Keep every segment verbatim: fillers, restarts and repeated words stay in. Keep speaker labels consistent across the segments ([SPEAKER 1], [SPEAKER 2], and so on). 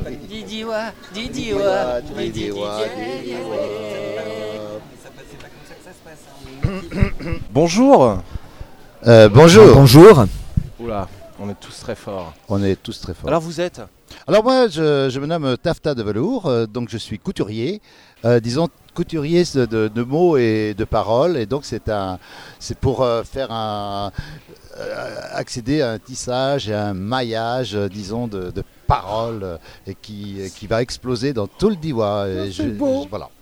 [SPEAKER 1] Didiwa, Didiwa,
[SPEAKER 2] Didiwa,
[SPEAKER 3] Bonjour.
[SPEAKER 2] Euh, bonjour.
[SPEAKER 4] Bonjour.
[SPEAKER 3] Oula, on est tous très forts.
[SPEAKER 2] On est tous très forts.
[SPEAKER 3] Alors vous êtes ?
[SPEAKER 2] Alors moi, je, je me nomme Tafta de Velours, euh, donc je suis couturier, euh, disons couturier de, de, de mots et de paroles, et donc c'est un, c'est pour euh, faire un, euh, accéder à un tissage et à un maillage, euh, disons, de, de paroles, euh, et qui, qui va exploser dans tout le Diwa. Et
[SPEAKER 3] c'est
[SPEAKER 2] je,
[SPEAKER 3] beau.
[SPEAKER 2] je- voilà.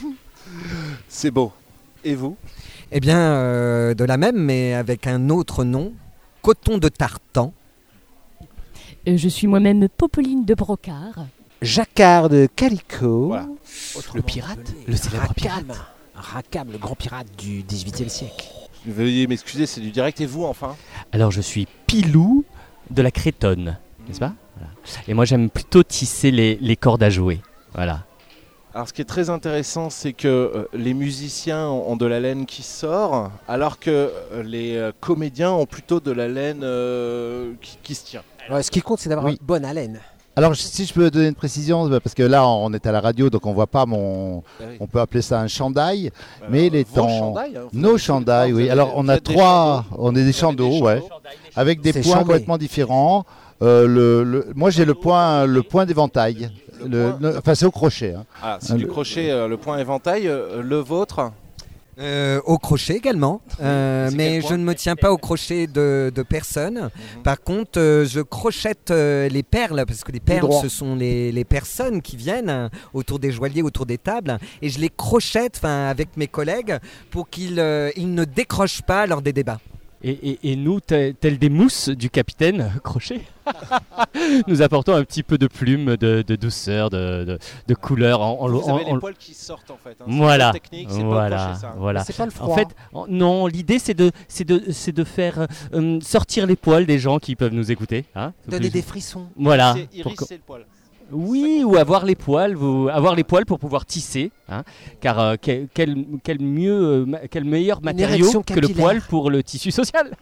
[SPEAKER 3] C'est beau. Et vous ?
[SPEAKER 4] Eh bien, euh, de la même, mais avec un autre nom, Coton de Tartan.
[SPEAKER 5] Euh, Je suis moi-même Popeline de Brocard.
[SPEAKER 6] Jacquard de Calico.
[SPEAKER 3] Voilà.
[SPEAKER 6] Le pirate, le célèbre pirate. Rackham, le grand pirate du dix-huitième siècle.
[SPEAKER 3] Veuillez m'excuser, c'est du direct. Et vous, enfin ?
[SPEAKER 1] Alors je suis Pilou de la Crétonne, n'est-ce pas ? Voilà. Et moi j'aime plutôt tisser les, les cordes à jouer. Voilà.
[SPEAKER 3] Alors ce qui est très intéressant, c'est que euh, les musiciens ont de la laine qui sort, alors que euh, les euh, comédiens ont plutôt de la laine euh, qui, qui se tient.
[SPEAKER 6] Ouais, ce qui compte, c'est d'avoir
[SPEAKER 2] Oui.
[SPEAKER 6] une bonne haleine.
[SPEAKER 2] Alors si je peux donner une précision, parce que là on est à la radio, donc on voit pas mon, on peut appeler ça un chandail, mais il est
[SPEAKER 3] vos
[SPEAKER 2] en
[SPEAKER 3] chandails, hein, vous
[SPEAKER 2] nos
[SPEAKER 3] avez-
[SPEAKER 2] chandails,
[SPEAKER 3] vous
[SPEAKER 2] oui.
[SPEAKER 3] avez-
[SPEAKER 2] Alors on
[SPEAKER 3] vous
[SPEAKER 2] a
[SPEAKER 3] êtes des
[SPEAKER 2] trois,
[SPEAKER 3] chandeaux.
[SPEAKER 2] on est des
[SPEAKER 3] Vous avez
[SPEAKER 2] chandeaux,
[SPEAKER 3] des
[SPEAKER 2] ouais,
[SPEAKER 3] chandeaux.
[SPEAKER 2] avec des
[SPEAKER 6] C'est
[SPEAKER 2] points
[SPEAKER 6] chambré.
[SPEAKER 2] complètement différents. Euh, le, le- moi j'ai le point, le point d'éventail.
[SPEAKER 3] Le
[SPEAKER 2] Le-
[SPEAKER 3] point-
[SPEAKER 2] le- enfin c'est au crochet. Hein.
[SPEAKER 3] Ah, c'est du
[SPEAKER 2] Le-
[SPEAKER 3] crochet, euh, le point éventail. euh, le vôtre ?
[SPEAKER 4] Euh, au crochet également, Euh,
[SPEAKER 3] C'est
[SPEAKER 4] mais
[SPEAKER 3] quel
[SPEAKER 4] je
[SPEAKER 3] point
[SPEAKER 4] ne me tiens pas au crochet de, de personne.
[SPEAKER 3] Mhm.
[SPEAKER 4] Par contre, euh, je crochette euh, les perles, parce que les perles,
[SPEAKER 6] droit.
[SPEAKER 4] ce sont les, les personnes qui viennent euh, autour des joailliers, autour des tables, et je les crochette 'fin, avec mes collègues pour qu'ils euh, ils ne décrochent pas lors des débats.
[SPEAKER 1] Et, et- et nous, tel, tel des mousses du capitaine Crochet, nous apportons un petit peu de plume, de, de douceur, de, de, de couleur. En, en-
[SPEAKER 3] Vous avez
[SPEAKER 1] en-
[SPEAKER 3] les poils qui sortent en fait. hein. C'est
[SPEAKER 1] Voilà,
[SPEAKER 3] une technique, c'est pas le
[SPEAKER 1] voilà,
[SPEAKER 3] crochet, ça. hein.
[SPEAKER 1] voilà.
[SPEAKER 6] C'est pas le froid.
[SPEAKER 1] En fait, en- non, l'idée c'est de, c'est de, c'est de faire euh, sortir les poils des gens qui peuvent nous écouter. Hein.
[SPEAKER 6] donner des frissons.
[SPEAKER 1] Voilà.
[SPEAKER 3] C'est
[SPEAKER 1] pour
[SPEAKER 3] iris,
[SPEAKER 1] que-
[SPEAKER 3] c'est le poil.
[SPEAKER 1] Oui, ou avoir les poils, vous, avoir les poils pour pouvoir tisser, hein, car euh, quel, quel, quel mieux, euh, ma- quel meilleur matériau
[SPEAKER 6] érection
[SPEAKER 1] que le
[SPEAKER 6] capillaire.
[SPEAKER 1] poil pour le tissu social.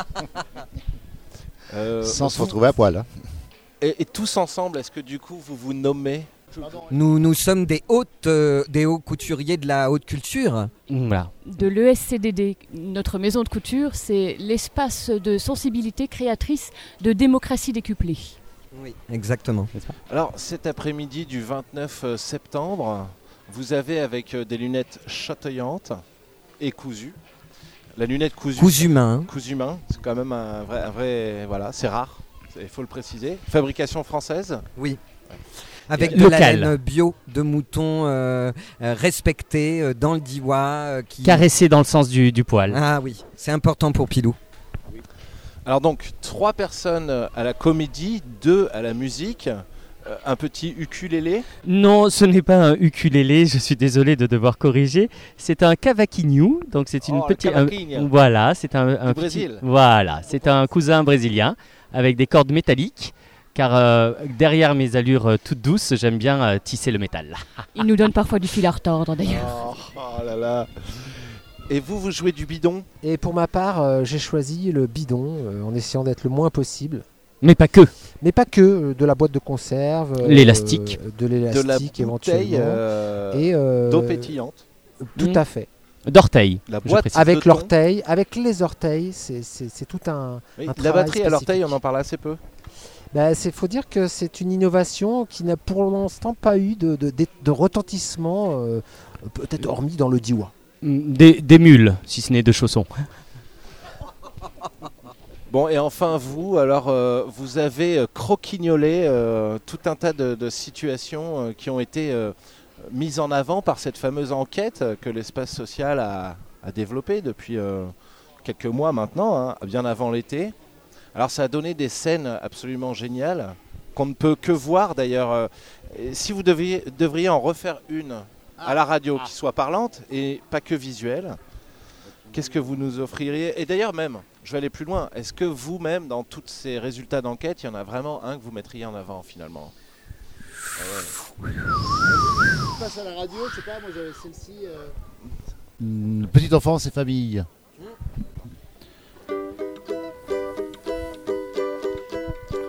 [SPEAKER 3] Euh,
[SPEAKER 2] Sans se
[SPEAKER 3] vous-
[SPEAKER 2] retrouver à poil. Hein.
[SPEAKER 3] Et, et tous ensemble, est-ce que du coup vous vous nommez ?
[SPEAKER 4] Nous, nous sommes des, hautes, euh, des hauts couturiers de la haute culture.
[SPEAKER 1] Voilà.
[SPEAKER 5] De l'E S C D D, notre maison de couture, c'est l'espace de sensibilité créatrice de démocratie décuplée.
[SPEAKER 4] Oui, exactement.
[SPEAKER 3] Alors cet après-midi du vingt-neuf septembre, vous avez avec euh, des lunettes chatoyantes et cousues. La lunette cousue.
[SPEAKER 4] Cousu main.
[SPEAKER 3] Cousu main, c'est quand même un vrai, un vrai voilà, c'est rare, il faut le préciser. Fabrication française.
[SPEAKER 4] Oui. Avec
[SPEAKER 1] Et
[SPEAKER 4] de
[SPEAKER 1] local.
[SPEAKER 4] la laine bio de mouton euh, euh, respectée euh, dans le Diwa. euh, qui...
[SPEAKER 1] Caressé dans le sens du, du poil.
[SPEAKER 4] Ah oui, c'est important pour Pilou.
[SPEAKER 3] Alors donc trois personnes à la comédie, deux à la musique, euh, un petit ukulélé.
[SPEAKER 1] Non, ce n'est pas un ukulélé, je suis désolé de devoir corriger. C'est un cavaquinho, donc c'est une
[SPEAKER 3] Oh, le
[SPEAKER 1] petite. un-
[SPEAKER 3] cavaquinho.
[SPEAKER 1] voilà, c'est un, un
[SPEAKER 3] Du
[SPEAKER 1] petit-
[SPEAKER 3] Brésil.
[SPEAKER 1] Voilà, c'est un cousin brésilien avec des cordes métalliques. Car euh, derrière mes allures euh, toutes douces, j'aime bien euh, tisser le métal.
[SPEAKER 5] Il nous donne parfois du fil à retordre d'ailleurs.
[SPEAKER 3] Oh, oh là là. Et vous, vous jouez du bidon.
[SPEAKER 6] Et pour ma part, euh, j'ai choisi le bidon euh, en essayant d'être le moins possible.
[SPEAKER 1] Mais pas que.
[SPEAKER 6] Mais pas que, euh, de la boîte de conserve. euh,
[SPEAKER 1] L'élastique.
[SPEAKER 6] de
[SPEAKER 3] De la
[SPEAKER 6] l'élastique
[SPEAKER 3] bouteille
[SPEAKER 6] éventuellement.
[SPEAKER 3] euh,
[SPEAKER 6] Et euh,
[SPEAKER 3] d'eau pétillante.
[SPEAKER 6] Tout
[SPEAKER 1] Mm.
[SPEAKER 6] à fait.
[SPEAKER 1] D'orteil.
[SPEAKER 3] La
[SPEAKER 1] je
[SPEAKER 3] boîte
[SPEAKER 1] précise.
[SPEAKER 6] Avec
[SPEAKER 3] de thon.
[SPEAKER 6] l'orteil, avec les orteils, c'est- c'est c'est tout un...
[SPEAKER 3] Oui,
[SPEAKER 6] un
[SPEAKER 3] la
[SPEAKER 6] travail
[SPEAKER 3] batterie à l'orteil, on
[SPEAKER 6] spécifique.
[SPEAKER 3] en parle assez peu.
[SPEAKER 6] Bah, c'est faut dire que c'est une innovation qui n'a pour l'instant pas eu de, de, de- de retentissement, euh, peut-être hormis dans le Diwa.
[SPEAKER 1] Des, des mules, si ce n'est de chaussons.
[SPEAKER 3] Bon, et enfin vous, alors euh, vous avez euh, croquignolé euh, tout un tas de, de situations euh, qui ont été euh, mises en avant par cette fameuse enquête euh, que l'espace social a, a développée depuis euh, quelques mois maintenant, hein, bien avant l'été. Alors ça a donné des scènes absolument géniales qu'on ne peut que voir d'ailleurs. euh, et si vous deviez, devriez en refaire une à la radio qui soit parlante et pas que visuelle, qu'est-ce que vous nous offririez? Et d'ailleurs même, je vais aller plus loin, est-ce que vous-même, dans tous ces résultats d'enquête, il y en a vraiment un que vous mettriez en avant finalement? Ah ouais.
[SPEAKER 2] Je passe à la radio, je sais pas, moi j'avais celle-ci. Euh... Petite enfance et famille.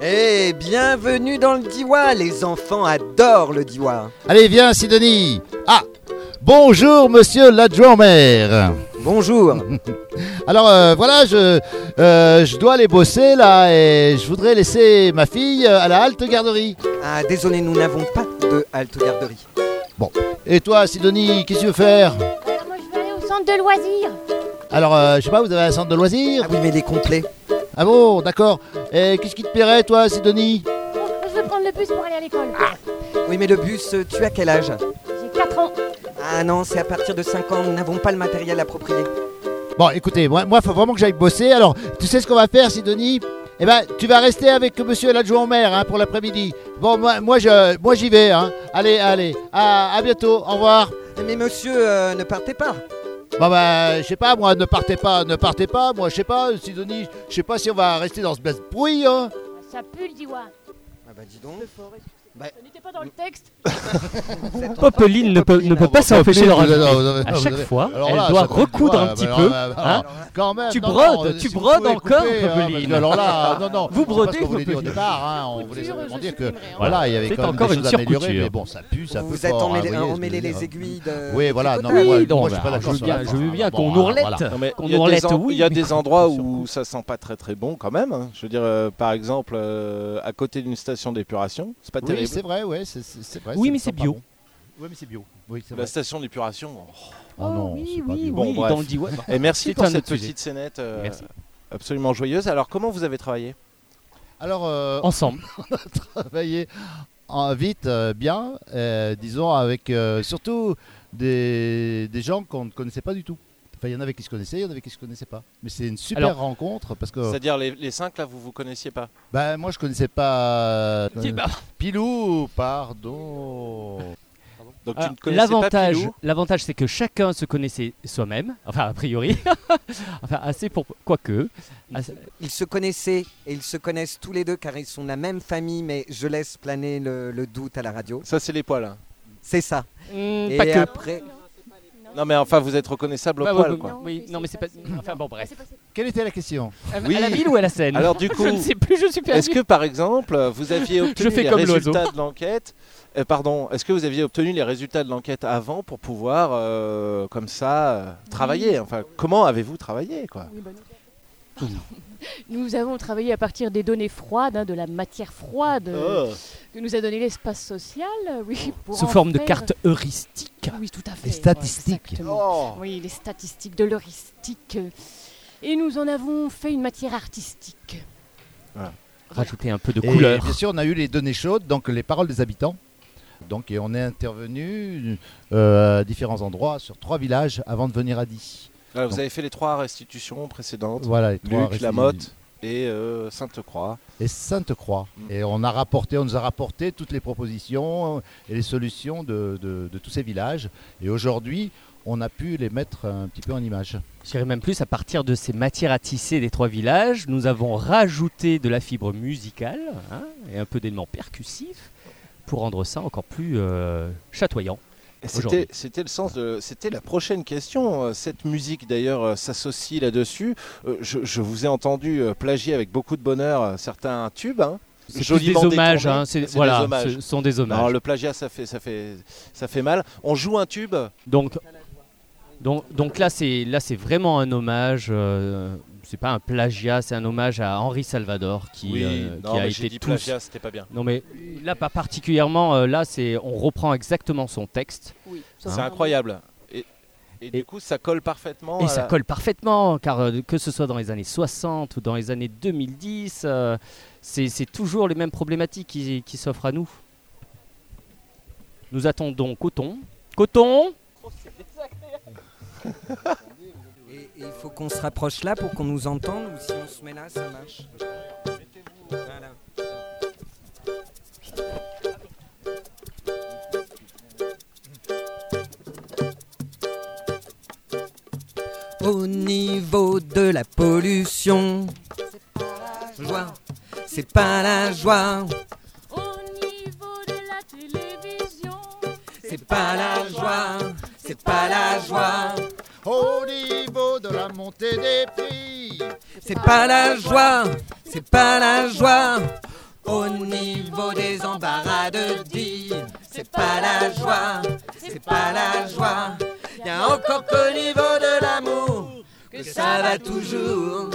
[SPEAKER 4] Et bienvenue dans le Diwa, les enfants adorent le Diwa.
[SPEAKER 2] Allez, viens Sidonie. Ah, bonjour monsieur l'adjoint au maire.
[SPEAKER 4] Bonjour.
[SPEAKER 2] Alors euh, voilà, je, euh, je dois aller bosser là et je voudrais laisser ma fille à la halte garderie.
[SPEAKER 4] Ah, désolé, nous n'avons pas de halte garderie.
[SPEAKER 2] Bon, et toi Sidonie, qu'est-ce que tu veux faire?
[SPEAKER 5] Alors moi je vais aller au centre de loisirs.
[SPEAKER 2] Alors, euh, je sais pas, vous avez un centre de loisirs?
[SPEAKER 4] Ah oui, mais il est complet.
[SPEAKER 2] Ah bon, d'accord. Et qu'est-ce qui te plairait toi Sidonie?
[SPEAKER 5] Bon, je vais prendre le bus pour aller à l'école.
[SPEAKER 4] Oui, mais le bus, euh, tu as quel âge?
[SPEAKER 5] J'ai quatre ans.
[SPEAKER 4] Ah non, c'est à partir de cinq ans, nous n'avons pas le matériel approprié.
[SPEAKER 2] Bon, écoutez, moi, il faut vraiment que j'aille bosser. Alors, tu sais ce qu'on va faire, Sidonie? Eh ben, tu vas rester avec monsieur l'adjoint au maire hein, pour l'après-midi. Bon, moi, moi, je, moi j'y vais. Hein. Allez, allez. À, à bientôt. Au revoir.
[SPEAKER 4] Mais monsieur, euh, ne partez pas.
[SPEAKER 2] Bon, bah, je sais pas, moi, ne partez pas, ne partez pas. Moi, je sais pas, Sidonie, je sais pas si on va rester dans ce bruit. Hein.
[SPEAKER 5] Ça pue le diwa.
[SPEAKER 4] Ah bah dis donc.
[SPEAKER 5] Ça n'était pas dans le texte.
[SPEAKER 1] Popeline ne peut, ne peut pas s'empêcher de rajouter. À chaque fois,
[SPEAKER 2] Alors
[SPEAKER 1] elle
[SPEAKER 2] là,
[SPEAKER 1] doit
[SPEAKER 2] ça peut-
[SPEAKER 1] recoudre
[SPEAKER 2] ouais,
[SPEAKER 1] un petit
[SPEAKER 2] bah,
[SPEAKER 1] peu.
[SPEAKER 2] alors, bah,
[SPEAKER 1] hein.
[SPEAKER 2] alors, Quand même,
[SPEAKER 1] Tu
[SPEAKER 2] non,
[SPEAKER 1] brodes,
[SPEAKER 2] non,
[SPEAKER 1] tu
[SPEAKER 2] si vous
[SPEAKER 1] brodes
[SPEAKER 2] pouvez
[SPEAKER 1] encore,
[SPEAKER 2] couper, hein,
[SPEAKER 1] Popeline.
[SPEAKER 2] parce que alors là, non, non,
[SPEAKER 1] Vous
[SPEAKER 2] c'est pas
[SPEAKER 1] brodez,
[SPEAKER 2] ce qu'on voulait dire au
[SPEAKER 1] Popeline.
[SPEAKER 2] départ. Hein, on voulait
[SPEAKER 5] Couture,
[SPEAKER 2] simplement
[SPEAKER 5] je
[SPEAKER 2] dire que
[SPEAKER 5] supprimerai, hein.
[SPEAKER 2] voilà, il y avait
[SPEAKER 1] C'est
[SPEAKER 2] quand même
[SPEAKER 1] encore
[SPEAKER 2] des
[SPEAKER 1] une
[SPEAKER 2] choses à améliorer,
[SPEAKER 1] surcouture.
[SPEAKER 2] mais bon, ça pue, ça
[SPEAKER 4] Vous
[SPEAKER 2] pue
[SPEAKER 4] vous êtes
[SPEAKER 2] fort.
[SPEAKER 4] emmêlé,
[SPEAKER 2] hein, vous voyez ce que
[SPEAKER 4] emmêlé
[SPEAKER 2] je veux
[SPEAKER 4] les
[SPEAKER 2] dire.
[SPEAKER 4] aiguilles de...
[SPEAKER 2] Oui, voilà,
[SPEAKER 4] des
[SPEAKER 2] non,
[SPEAKER 4] côtés.
[SPEAKER 2] mais moi,
[SPEAKER 1] Oui, donc,
[SPEAKER 2] moi, je suis pas
[SPEAKER 1] bah,
[SPEAKER 2] d'accord
[SPEAKER 1] je veux
[SPEAKER 2] sur
[SPEAKER 1] bien,
[SPEAKER 2] la
[SPEAKER 1] je
[SPEAKER 2] fin,
[SPEAKER 1] veux bien
[SPEAKER 2] hein,
[SPEAKER 1] qu'on
[SPEAKER 2] bon,
[SPEAKER 1] ourlette.
[SPEAKER 2] voilà.
[SPEAKER 3] Non, mais
[SPEAKER 1] Qu'on
[SPEAKER 3] il y a des,
[SPEAKER 1] ourlette,
[SPEAKER 3] en-
[SPEAKER 1] oui,
[SPEAKER 3] il y a
[SPEAKER 1] mais
[SPEAKER 3] des
[SPEAKER 1] qu'on
[SPEAKER 3] endroits
[SPEAKER 1] coupe
[SPEAKER 3] où
[SPEAKER 1] beaucoup.
[SPEAKER 3] ça sent pas très très bon quand même. hein. Je veux dire, euh, par exemple, euh, à côté d'une station d'épuration, c'est pas
[SPEAKER 2] Oui,
[SPEAKER 3] terrible.
[SPEAKER 2] c'est vrai, ouais, c'est c'est- c'est vrai.
[SPEAKER 1] Oui,
[SPEAKER 2] ça
[SPEAKER 1] mais
[SPEAKER 2] sent
[SPEAKER 1] c'est
[SPEAKER 2] pas
[SPEAKER 1] bio.
[SPEAKER 2] bon. Oui, mais c'est bio. Oui, c'est
[SPEAKER 3] La
[SPEAKER 2] vrai.
[SPEAKER 3] station d'épuration. oh.
[SPEAKER 2] Oh non,
[SPEAKER 1] oui,
[SPEAKER 2] c'est pas
[SPEAKER 1] oui,
[SPEAKER 2] bio.
[SPEAKER 3] Bon,
[SPEAKER 1] oui,
[SPEAKER 3] bref.
[SPEAKER 1] dans le Diwa.
[SPEAKER 3] Et merci
[SPEAKER 1] C'est
[SPEAKER 3] pour
[SPEAKER 1] un
[SPEAKER 3] cette
[SPEAKER 1] autre sujet.
[SPEAKER 3] petite scénette euh,
[SPEAKER 1] Merci.
[SPEAKER 3] absolument joyeuse. Alors, comment vous avez travaillé?
[SPEAKER 2] Alors, euh,
[SPEAKER 1] Ensemble.
[SPEAKER 2] travailler en vite, euh, bien, euh, disons, avec euh, surtout des, des gens qu'on ne connaissait pas du tout. Enfin, il y en avait qui se connaissaient, il y en avait qui se connaissaient pas. Mais c'est une super
[SPEAKER 1] Alors-
[SPEAKER 2] rencontre parce que
[SPEAKER 3] C'est-à-dire les, les cinq là, vous vous connaissiez pas?
[SPEAKER 2] bah, moi je connaissais pas euh,
[SPEAKER 1] Dis- bah,
[SPEAKER 2] Pilou, pardon.
[SPEAKER 3] Donc tu
[SPEAKER 1] alors,
[SPEAKER 3] ne connaissais pas
[SPEAKER 1] L'avantage,
[SPEAKER 3] Pilou?
[SPEAKER 1] l'avantage, c'est que chacun se connaissait soi-même, enfin a priori, enfin assez pour quoique. Assez-
[SPEAKER 4] Ils se connaissaient et ils se connaissent tous les deux car ils sont de la même famille, mais je laisse planer le, le doute à la radio.
[SPEAKER 3] Ça, c'est les poils. hein.
[SPEAKER 4] C'est ça.
[SPEAKER 1] Hmm,
[SPEAKER 4] Et
[SPEAKER 1] pas que.
[SPEAKER 4] après,
[SPEAKER 3] Non, mais enfin, vous êtes reconnaissable au
[SPEAKER 1] Bah,
[SPEAKER 3] poil,
[SPEAKER 1] ouais,
[SPEAKER 3] quoi.
[SPEAKER 1] Oui, non, mais c'est pas. Enfin bon, bref.
[SPEAKER 2] Quelle était la question?
[SPEAKER 1] À,
[SPEAKER 3] Oui.
[SPEAKER 1] à la ville ou à la Seine?
[SPEAKER 3] Alors, du coup,
[SPEAKER 1] je ne sais plus, je suis perdu.
[SPEAKER 3] Est-ce que par exemple, vous aviez obtenu
[SPEAKER 1] fais
[SPEAKER 3] les
[SPEAKER 1] comme
[SPEAKER 3] résultats
[SPEAKER 1] l'oiseau.
[SPEAKER 3] de l'enquête euh, Pardon, est-ce que vous aviez obtenu les résultats de l'enquête avant pour pouvoir, euh, comme ça, euh, travailler? Enfin, comment avez-vous travaillé, quoi?
[SPEAKER 5] Oui, bah, nous- Nous avons travaillé à partir des données froides, hein, de la matière froide euh,
[SPEAKER 3] Oh.
[SPEAKER 5] que nous a donné l'espace social. euh, Oui, pour
[SPEAKER 1] Sous
[SPEAKER 5] en
[SPEAKER 1] forme de
[SPEAKER 5] faire-
[SPEAKER 1] carte heuristique.
[SPEAKER 5] Oui, tout à fait.
[SPEAKER 2] Les statistiques.
[SPEAKER 5] Exactement.
[SPEAKER 3] Oh.
[SPEAKER 5] Oui, les statistiques de l'heuristique. euh, Et nous en avons fait une matière artistique.
[SPEAKER 1] Rajouter un peu de
[SPEAKER 2] Et
[SPEAKER 1] couleur.
[SPEAKER 2] bien sûr, on a eu les données chaudes, donc les paroles des habitants. Donc, et on est intervenu euh, à différents endroits sur trois villages avant de venir à Die.
[SPEAKER 3] Alors, vous
[SPEAKER 2] Donc-
[SPEAKER 3] avez fait les trois restitutions précédentes.
[SPEAKER 2] Voilà, les trois
[SPEAKER 3] Luc,
[SPEAKER 2] restés-
[SPEAKER 3] La Motte et euh, Sainte-Croix.
[SPEAKER 2] et Sainte-Croix.
[SPEAKER 3] Mm.
[SPEAKER 2] Et on a rapporté, on nous a rapporté toutes les propositions et les solutions de, de- de tous ces villages. Et aujourd'hui, on a pu les mettre un petit peu en image.
[SPEAKER 1] Je dirais même plus, à partir de ces matières à tisser des trois villages, nous avons rajouté de la fibre musicale hein, et un peu d'éléments percussifs pour rendre ça encore plus euh, chatoyant.
[SPEAKER 3] Et
[SPEAKER 1] Aujourd'hui.
[SPEAKER 3] C'était, c'était le sens de, c'était la prochaine question. Euh, Cette musique d'ailleurs euh, s'associe là-dessus. Euh, je, je vous ai entendu euh, plagier avec beaucoup de bonheur euh, certains tubes. Hein.
[SPEAKER 1] C'est plus des
[SPEAKER 3] Joliment
[SPEAKER 1] hommages,
[SPEAKER 3] détournés.
[SPEAKER 1] hein, c'est,
[SPEAKER 3] C'est
[SPEAKER 1] voilà,
[SPEAKER 3] des hommages.
[SPEAKER 1] ce sont des hommages.
[SPEAKER 3] Non, le plagiat, ça fait, ça fait, ça fait mal. On joue un tube.
[SPEAKER 1] Donc, donc, donc là, c'est, là, c'est vraiment un hommage. Euh, c'est pas un plagiat, c'est un hommage à Henri Salvador qui, euh,
[SPEAKER 3] non,
[SPEAKER 1] qui a
[SPEAKER 3] mais j'ai
[SPEAKER 1] été
[SPEAKER 3] dit
[SPEAKER 1] tous.
[SPEAKER 3] plagiat, c'était pas bien.
[SPEAKER 1] Non mais là, pas particulièrement. euh, là, c'est, on reprend exactement son texte
[SPEAKER 5] Oui,
[SPEAKER 3] C'est incroyable. Et, et du coup, ça colle parfaitement.
[SPEAKER 1] et
[SPEAKER 3] à
[SPEAKER 1] ça
[SPEAKER 3] la-
[SPEAKER 1] colle parfaitement, car euh, que ce soit dans les années soixante ou dans les années deux mille dix, euh, c'est, c'est toujours les mêmes problématiques qui, qui s'offrent à nous. Nous attendons Coton. Coton.
[SPEAKER 4] et- et il faut qu'on se rapproche là pour qu'on nous entende, ou si on se met là, ça marche. Voilà. Au niveau de la pollution, joie, c'est pas la joie,
[SPEAKER 5] Au niveau de la télévision,
[SPEAKER 4] c'est pas la joie, c'est pas la joie,
[SPEAKER 2] Au niveau de la montée des prix,
[SPEAKER 4] c'est pas la joie, c'est pas la joie. Au niveau des embarras de vie, c'est pas la joie, c'est pas la joie. Y a encore qu'au niveau de l'amour que ça va toujours.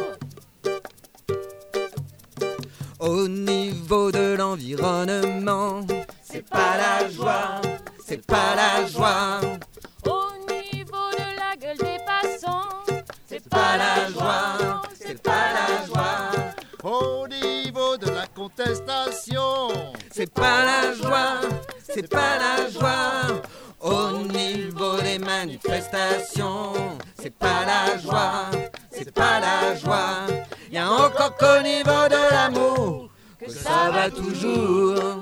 [SPEAKER 4] Au niveau de l'environnement, c'est pas la joie, c'est pas la joie.
[SPEAKER 5] Au niveau de la gueule des passants, c'est
[SPEAKER 4] Pas la joie, c'est pas la joie.
[SPEAKER 2] Au niveau de la contestation,
[SPEAKER 4] C'est pas la joie, c'est pas la joie. Au niveau des manifestations, c'est pas la joie, c'est pas la joie. Y a encore qu'au niveau de l'amour que ça va toujours.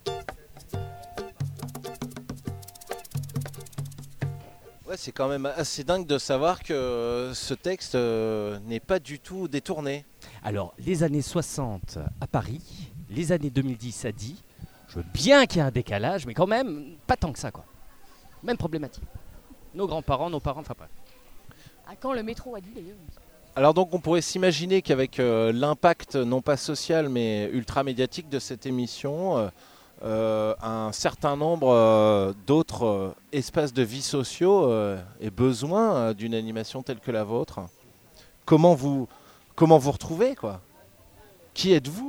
[SPEAKER 3] Ouais, c'est quand même assez dingue de savoir que ce texte euh, n'est pas du tout détourné.
[SPEAKER 1] Alors, les années soixante à Paris, les années deux mille dix à Die, je veux bien qu'il y ait un décalage, mais quand même, pas tant que ça, quoi. Même problématique. Nos grands-parents, nos parents, enfin bref.
[SPEAKER 5] À quand le métro a dit d'ailleurs?
[SPEAKER 3] Alors donc on pourrait s'imaginer qu'avec euh, l'impact non pas social mais ultra médiatique de cette émission, euh, euh, un certain nombre euh, d'autres euh, espaces de vie sociaux euh, aient besoin euh, d'une animation telle que la vôtre. Comment vous, comment vous retrouvez quoi? Qui êtes-vous?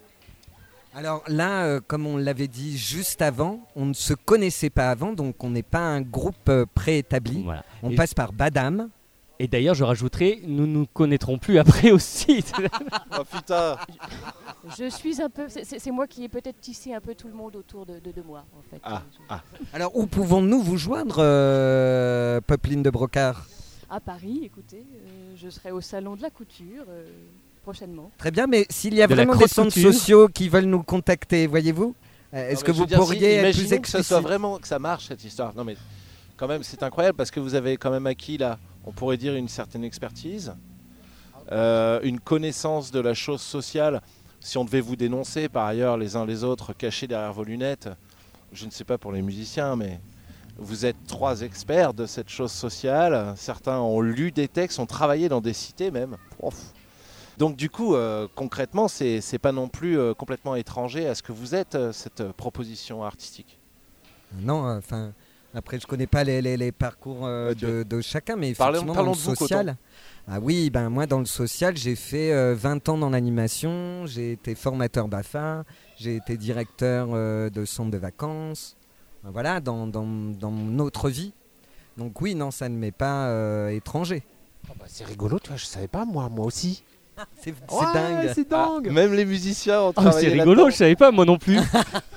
[SPEAKER 4] Alors là, euh, comme on l'avait dit juste avant, on ne se connaissait pas avant, donc on n'est pas un groupe euh, préétabli.
[SPEAKER 1] Voilà.
[SPEAKER 4] On
[SPEAKER 1] Et-
[SPEAKER 4] passe par Badam.
[SPEAKER 1] Et d'ailleurs, je rajouterai, nous nous connaîtrons plus après aussi.
[SPEAKER 3] Oh putain!
[SPEAKER 5] Je suis un peu. c'est- C'est c'est moi qui ai peut-être tissé un peu tout le monde autour de, de, de moi, en fait.
[SPEAKER 3] Ah,
[SPEAKER 5] Je-
[SPEAKER 3] ah.
[SPEAKER 4] Alors où pouvons-nous vous joindre, euh, Popeline de Brocard?
[SPEAKER 5] À Paris, écoutez, euh, je serai au salon de la couture euh, prochainement.
[SPEAKER 4] Très bien, mais s'il y a
[SPEAKER 1] De la
[SPEAKER 4] vraiment des
[SPEAKER 1] crotte
[SPEAKER 4] centres
[SPEAKER 1] couture.
[SPEAKER 4] sociaux qui veulent nous contacter, voyez-vous, euh, est-ce
[SPEAKER 3] Non,
[SPEAKER 4] que
[SPEAKER 3] mais je
[SPEAKER 4] vous
[SPEAKER 3] veux dire, si-
[SPEAKER 4] pourriez être plus
[SPEAKER 3] imaginons que ça
[SPEAKER 4] explicite?
[SPEAKER 3] soit vraiment que ça marche cette histoire. Non mais quand même c'est incroyable parce que vous avez quand même acquis là, on pourrait dire une certaine expertise, euh, une connaissance de la chose sociale. Si on devait vous dénoncer par ailleurs les uns les autres cachés derrière vos lunettes, je ne sais pas pour les musiciens mais vous êtes trois experts de cette chose sociale. Certains ont lu des textes, ont travaillé dans des cités même. Ouf. Donc du coup, euh, concrètement, c'est c'est pas non plus euh, complètement étranger à ce que vous êtes, euh, cette euh, proposition artistique.
[SPEAKER 4] Non, enfin, après je connais pas les, les- les parcours euh,
[SPEAKER 3] Ouais, tu
[SPEAKER 4] de, de chacun, mais
[SPEAKER 3] Parlons-
[SPEAKER 4] effectivement
[SPEAKER 3] parlons
[SPEAKER 4] dans le
[SPEAKER 3] de vous,
[SPEAKER 4] social. Ah oui, ben moi dans le social, j'ai fait euh, vingt ans dans l'animation, j'ai été formateur B A F A, j'ai été directeur euh, de centre de vacances. Ben voilà, dans, dans, dans notre vie. Donc oui, non, ça ne m'est pas euh, étranger.
[SPEAKER 6] Ah bah, c'est rigolo, tu vois, je savais pas moi, moi aussi.
[SPEAKER 4] C'est c'est
[SPEAKER 6] Ouais,
[SPEAKER 4] dingue.
[SPEAKER 6] c'est dingue.
[SPEAKER 3] Ah, même les musiciens ont
[SPEAKER 1] Oh,
[SPEAKER 3] travaillé
[SPEAKER 1] c'est rigolo,
[SPEAKER 3] là-dedans.
[SPEAKER 1] je savais pas, moi non plus.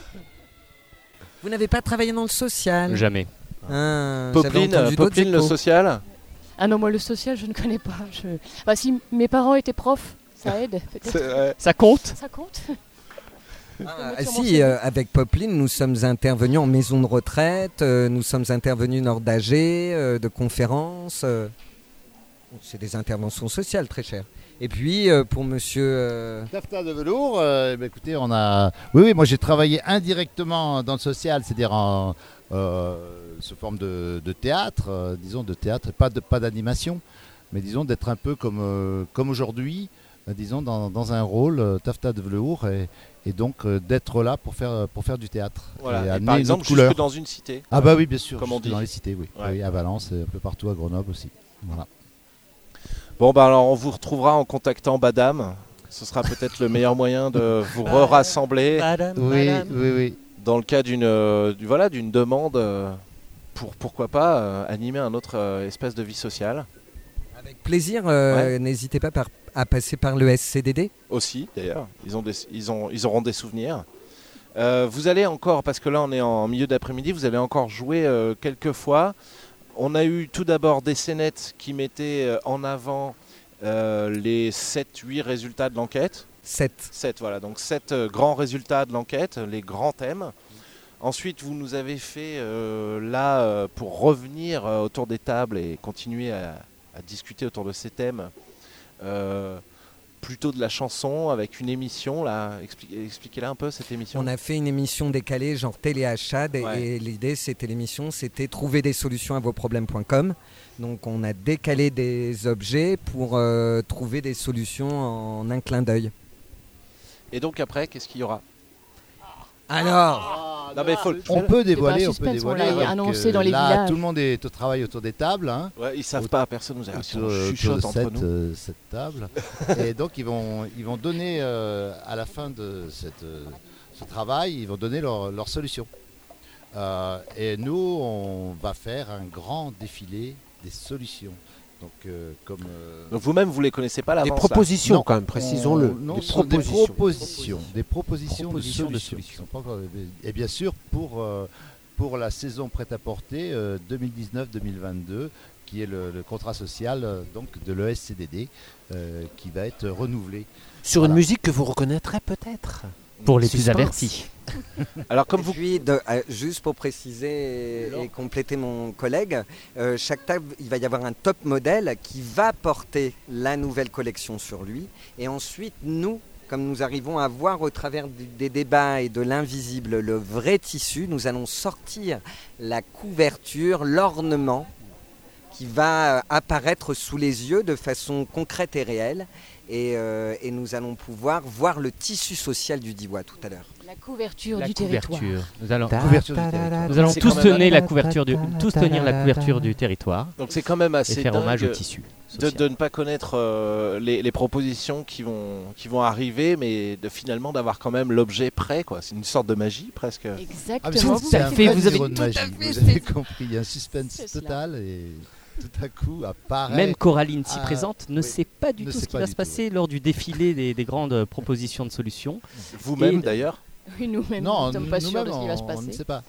[SPEAKER 4] Vous n'avez pas travaillé dans le social?
[SPEAKER 1] Jamais.
[SPEAKER 4] Ah, j'avais
[SPEAKER 3] Popeline,
[SPEAKER 4] entendu d'autres
[SPEAKER 3] Popeline, le
[SPEAKER 4] échos.
[SPEAKER 3] social.
[SPEAKER 5] Ah non, moi le social, je ne connais pas. Je... Enfin, si mes parents étaient profs, ça aide peut-être.
[SPEAKER 3] C'est- ouais.
[SPEAKER 1] Ça compte?
[SPEAKER 5] Ça compte?
[SPEAKER 4] Ah,
[SPEAKER 5] Sur mon
[SPEAKER 4] si,
[SPEAKER 5] C V.
[SPEAKER 4] euh, avec Popeline, nous sommes intervenus en maison de retraite, euh, nous sommes intervenus lors d'A G, euh, de conférences. euh. C'est des interventions sociales très chères. Et puis, euh, pour monsieur... euh,
[SPEAKER 2] Taffetas de velours, euh, bah, écoutez, on a. Oui, oui, moi j'ai travaillé indirectement dans le social, c'est-à-dire en euh, sous forme de, de théâtre, euh, disons de théâtre, pas de pas d'animation, mais disons d'être un peu comme euh, comme aujourd'hui, euh, disons dans, dans un rôle euh, taffetas de velours et, et donc euh, d'être là pour faire pour faire du théâtre.
[SPEAKER 3] Voilà.
[SPEAKER 2] et
[SPEAKER 3] Et
[SPEAKER 2] amener
[SPEAKER 3] par
[SPEAKER 2] une
[SPEAKER 3] exemple,
[SPEAKER 2] autre couleur.
[SPEAKER 3] jusque dans une cité.
[SPEAKER 2] Ah bah oui, bien sûr,
[SPEAKER 3] Comme on
[SPEAKER 2] jusque
[SPEAKER 3] dit.
[SPEAKER 2] dans les cités, oui.
[SPEAKER 3] Ouais.
[SPEAKER 2] Oui, à Valence, et un peu partout à Grenoble aussi. Voilà.
[SPEAKER 3] Bon, bah alors on vous retrouvera en contactant Badam. Ce sera peut-être le meilleur moyen de vous rassembler
[SPEAKER 2] Oui, oui, oui.
[SPEAKER 3] dans le cas d'une euh, du- voilà, d'une demande euh, pour pourquoi pas euh, animer un autre euh, espace de vie sociale.
[SPEAKER 4] Avec plaisir, euh, n'hésitez pas par- à passer par le S C D D.
[SPEAKER 3] Aussi d'ailleurs, ils, ont des- ils, ont, ils auront des souvenirs. Euh, vous allez encore, parce que là on est en milieu d'après-midi, vous allez encore jouer euh, quelques fois. On a eu tout d'abord des scénettes qui mettaient euh, en avant euh, les sept huit résultats de l'enquête.
[SPEAKER 4] sept.
[SPEAKER 3] sept, voilà, donc sept euh, grands résultats de l'enquête, les grands thèmes. Ensuite, vous nous avez fait euh, là, euh, pour revenir euh, autour des tables et continuer à, à discuter autour de ces thèmes, euh, plutôt de la chanson avec une émission. Là, Expli- expliquez-la un peu cette émission.
[SPEAKER 4] On a fait une émission décalée, genre téléachat, et,
[SPEAKER 3] Ouais.
[SPEAKER 4] et l'idée, c'était l'émission, c'était trouver des solutions à vos problèmes point com. Donc, on a décalé des objets pour euh, trouver des solutions en un clin d'œil.
[SPEAKER 3] Et donc après, qu'est-ce qu'il y aura?
[SPEAKER 4] Alors,
[SPEAKER 3] Non, mais faut le-
[SPEAKER 2] On peut dévoiler,
[SPEAKER 5] un
[SPEAKER 2] on peut
[SPEAKER 5] suspense, on
[SPEAKER 2] dévoiler.
[SPEAKER 5] l'a
[SPEAKER 2] donc,
[SPEAKER 5] annoncé
[SPEAKER 2] euh,
[SPEAKER 5] dans les
[SPEAKER 2] là,
[SPEAKER 5] villages.
[SPEAKER 2] tout le monde est au travail autour des tables. Hein.
[SPEAKER 3] Ouais, ils savent
[SPEAKER 2] Au-
[SPEAKER 3] pas, personne nous a on
[SPEAKER 2] Autour, autour
[SPEAKER 3] chuchote
[SPEAKER 2] de
[SPEAKER 3] entre
[SPEAKER 2] cette,
[SPEAKER 3] nous.
[SPEAKER 2] euh, cette table. Et donc ils vont, ils vont donner euh, à la fin de cette, euh, ce travail, ils vont donner leur, leur solution. Euh, et nous, on va faire un grand défilé des solutions. Donc euh, comme euh,
[SPEAKER 3] Donc vous-même, vous les connaissez pas à
[SPEAKER 6] Des
[SPEAKER 3] l'avance. là.
[SPEAKER 6] propositions
[SPEAKER 2] Non,
[SPEAKER 6] quand même, précisons-le.
[SPEAKER 2] on- non,
[SPEAKER 6] Des
[SPEAKER 2] ce sont
[SPEAKER 6] propositions.
[SPEAKER 2] des propositions, des propositions,
[SPEAKER 1] Propositions
[SPEAKER 2] de
[SPEAKER 1] de
[SPEAKER 2] solutions.
[SPEAKER 1] solutions.
[SPEAKER 2] Qui sont pas encore- Et bien sûr pour euh, pour la saison prêt-à-porter euh, deux mille dix-neuf deux mille vingt-deux, qui est le, le contrat social euh, donc de l'E S C D D, euh, qui va être renouvelé.
[SPEAKER 6] Sur
[SPEAKER 2] Voilà.
[SPEAKER 6] une musique que vous reconnaîtrez peut-être.
[SPEAKER 1] Pour les plus
[SPEAKER 6] Suspense.
[SPEAKER 1] avertis.
[SPEAKER 3] Alors comme
[SPEAKER 4] et
[SPEAKER 3] vous,
[SPEAKER 4] puis, de- euh, juste pour préciser et, et compléter mon collègue, euh, chaque table, il va y avoir un top modèle qui va porter la nouvelle collection sur lui. Et ensuite, nous, comme nous arrivons à voir au travers du- des débats et de l'invisible le vrai tissu, nous allons sortir la couverture, l'ornement qui va euh, apparaître sous les yeux de façon concrète et réelle. Et, euh, et nous allons pouvoir voir le tissu social du Diwa tout à l'heure.
[SPEAKER 5] La couverture
[SPEAKER 1] La
[SPEAKER 5] du territoire.
[SPEAKER 1] couverture. Nous allons,
[SPEAKER 2] Couverture du territoire.
[SPEAKER 1] nous allons
[SPEAKER 3] C'est
[SPEAKER 1] tous
[SPEAKER 3] quand même-
[SPEAKER 1] tenir la couverture du, tous tenir la couverture du territoire
[SPEAKER 3] donc c'est quand même
[SPEAKER 1] et
[SPEAKER 3] assez
[SPEAKER 1] faire
[SPEAKER 3] dingue
[SPEAKER 1] hommage au tissu
[SPEAKER 3] de,
[SPEAKER 1] social.
[SPEAKER 3] de ne pas connaître euh, les, les propositions qui vont qui vont arriver, mais de finalement d'avoir quand même l'objet prêt, quoi. C'est une sorte de magie presque.
[SPEAKER 2] Ah, mais
[SPEAKER 5] Exactement.
[SPEAKER 2] c'est- c'est un
[SPEAKER 1] fait,
[SPEAKER 2] vrai
[SPEAKER 1] vous avez
[SPEAKER 2] numéro de
[SPEAKER 5] tout à
[SPEAKER 2] magie,
[SPEAKER 5] fait,
[SPEAKER 2] vous avez
[SPEAKER 5] c'est-
[SPEAKER 2] compris, il y a un suspense
[SPEAKER 5] c'est cela.
[SPEAKER 2] total et tout à coup apparaît.
[SPEAKER 1] Même Coraline, si
[SPEAKER 2] Ah,
[SPEAKER 1] présente, ne
[SPEAKER 2] oui.
[SPEAKER 1] sait pas du
[SPEAKER 2] Ne
[SPEAKER 1] tout
[SPEAKER 2] sait
[SPEAKER 1] ce qui
[SPEAKER 2] pas
[SPEAKER 1] va
[SPEAKER 2] du
[SPEAKER 1] se
[SPEAKER 2] tout,
[SPEAKER 1] passer lors du défilé des, des grandes propositions de solutions.
[SPEAKER 3] Vous-même
[SPEAKER 1] Et-
[SPEAKER 3] d'ailleurs.
[SPEAKER 5] Oui, nous-mêmes,
[SPEAKER 2] non,
[SPEAKER 5] nous ne sommes pas sûrs de
[SPEAKER 2] nous-mêmes,
[SPEAKER 5] ce qui va se
[SPEAKER 2] on- on ne
[SPEAKER 5] passer.
[SPEAKER 2] sait pas.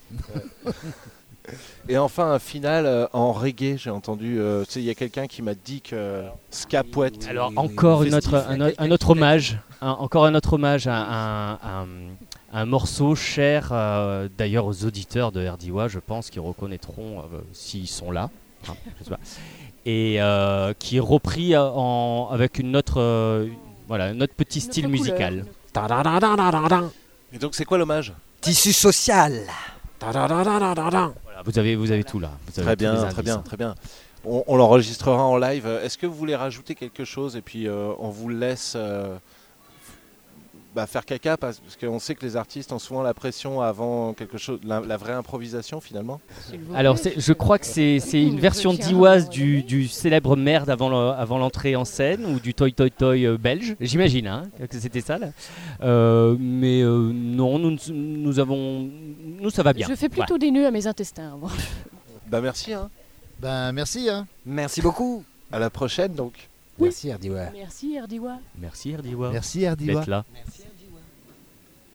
[SPEAKER 3] Et enfin un final euh, en reggae, j'ai entendu. euh, tu sais, il y a quelqu'un qui m'a dit que ska poète.
[SPEAKER 1] Alors
[SPEAKER 4] oui, oui,
[SPEAKER 1] encore
[SPEAKER 4] oui.
[SPEAKER 1] une autre,
[SPEAKER 4] Festif.
[SPEAKER 1] un, o- un autre hommage, un- encore un autre hommage à un, un- un morceau cher euh, d'ailleurs aux auditeurs de Erdiwa, je pense, qui reconnaîtront euh, s'ils sont là. Hein, je sais pas. Et euh, qui est repris euh, en, avec une autre, euh, voilà, notre petit
[SPEAKER 5] Une autre
[SPEAKER 1] style
[SPEAKER 5] couleur.
[SPEAKER 1] musical.
[SPEAKER 6] Ta-da-da-da-da-da-da.
[SPEAKER 3] Et donc c'est quoi l'hommage?
[SPEAKER 4] Tissu social.
[SPEAKER 6] Ta-da-da-da-da-da-da.
[SPEAKER 1] Voilà, vous avez, vous avez tout là. Vous avez
[SPEAKER 3] Très
[SPEAKER 1] tous les
[SPEAKER 3] bien,
[SPEAKER 1] indices.
[SPEAKER 3] très bien, très bien. On, on l'enregistrera en live. Est-ce que vous voulez rajouter quelque chose et puis euh, on vous laisse euh, bah, faire caca parce, parce qu'on sait que les artistes ont souvent la pression avant quelque chose, la, la vraie improvisation finalement.
[SPEAKER 5] S'il vous
[SPEAKER 1] Alors
[SPEAKER 5] plaît.
[SPEAKER 1] c'est- je crois que c'est c'est une
[SPEAKER 5] Je
[SPEAKER 1] version
[SPEAKER 5] tiens.
[SPEAKER 1] dioise du, du célèbre merde avant le- avant l'entrée en scène ou du toy toy toy euh, belge, j'imagine hein, que c'était ça là. Euh, mais euh, non, nous, nous avons, nous ça va bien.
[SPEAKER 5] Je fais plutôt des nœuds à mes intestins. Bon.
[SPEAKER 3] Bah merci. Hein.
[SPEAKER 2] Ben merci. Hein.
[SPEAKER 4] Merci beaucoup.
[SPEAKER 3] À la prochaine donc.
[SPEAKER 6] Merci, Erdiwa.
[SPEAKER 5] Merci Erdiwa.
[SPEAKER 1] Merci Erdiwa
[SPEAKER 2] Merci Erdiwa.
[SPEAKER 1] d'être là.
[SPEAKER 4] Merci.